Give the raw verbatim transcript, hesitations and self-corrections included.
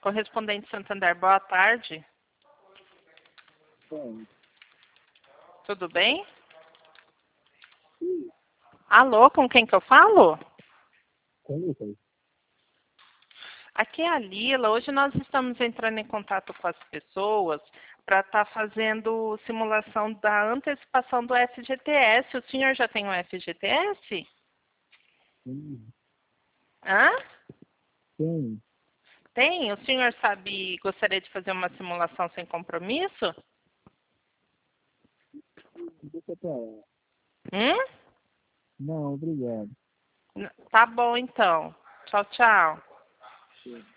Correspondente Santander, boa tarde. Sim. Tudo bem? Sim. Alô, com quem que eu falo? Com Lucas. Aqui é a Lila. Hoje nós estamos entrando em contato com as pessoas para estar fazendo simulação da antecipação do F G T S. O senhor já tem o F G T S? Sim. Hã? Sim. Tem? O senhor sabe, gostaria de fazer uma simulação sem compromisso? Deixa pra lá. Hum? Não, obrigado. Tá bom, então. Tchau, tchau. Sim.